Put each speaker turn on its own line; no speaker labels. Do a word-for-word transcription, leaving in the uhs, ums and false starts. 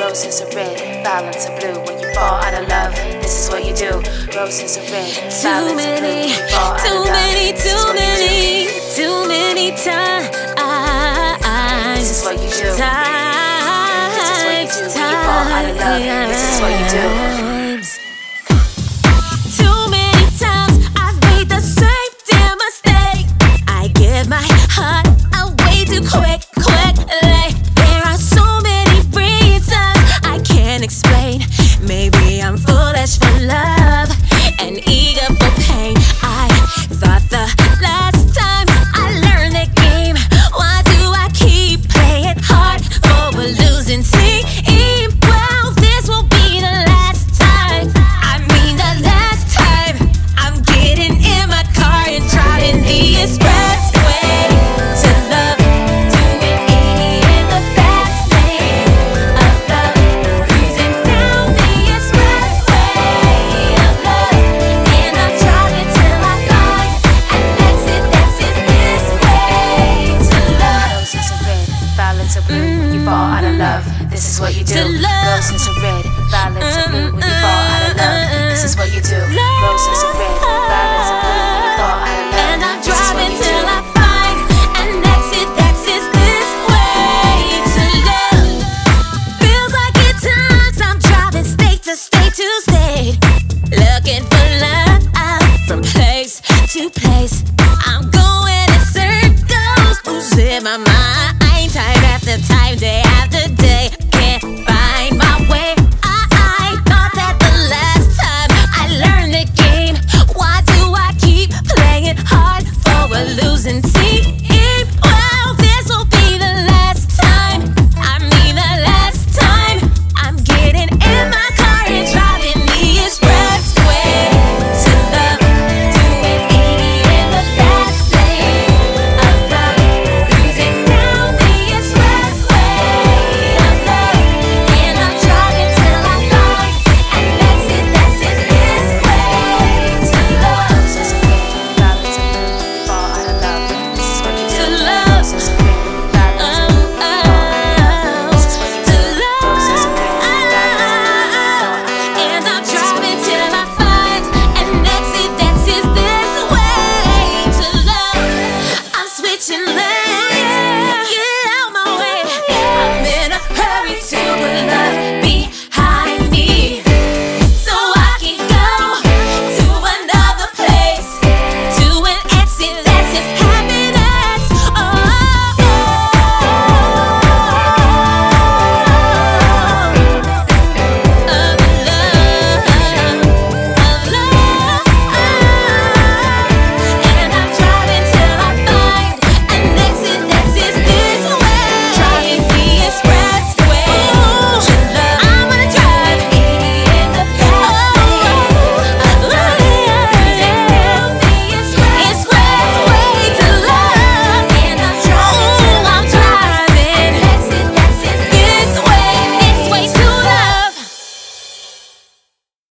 Roses are red, violets are blue. When you fall out of love, this is what you do. Roses are red,
Too
violets are blue.
many,
When you fall out of
too
love,
many,
this is
too
what you
many,
do.
too many times.
This is what you do. This is what you do. When you fall out of love, this is what you do.
Too many times I've made the same damn mistake. I give my heart away too quick, quickly. There are so many reasons I can't explain. Maybe I'm foolish for love and eager for pain. I thought the last time I learned the game, why do I keep playing hard for a losing team? Well, this will be the last time. I mean the last time. I'm getting in my car and driving the expressway to love, doing eighty in the fast lane of love, cruising down the expressway of love, and I'm driving till I find an exit that says this way to love.
Roses are red, violets are blue. When you fall out of love, this is what you do.
To love.
Roses are red, violets are blue. When you fall out of love, this is what you do. Roses are red, violets are blue. When you fall out of love,
And I'm
this is what
driving
you
till
do.
I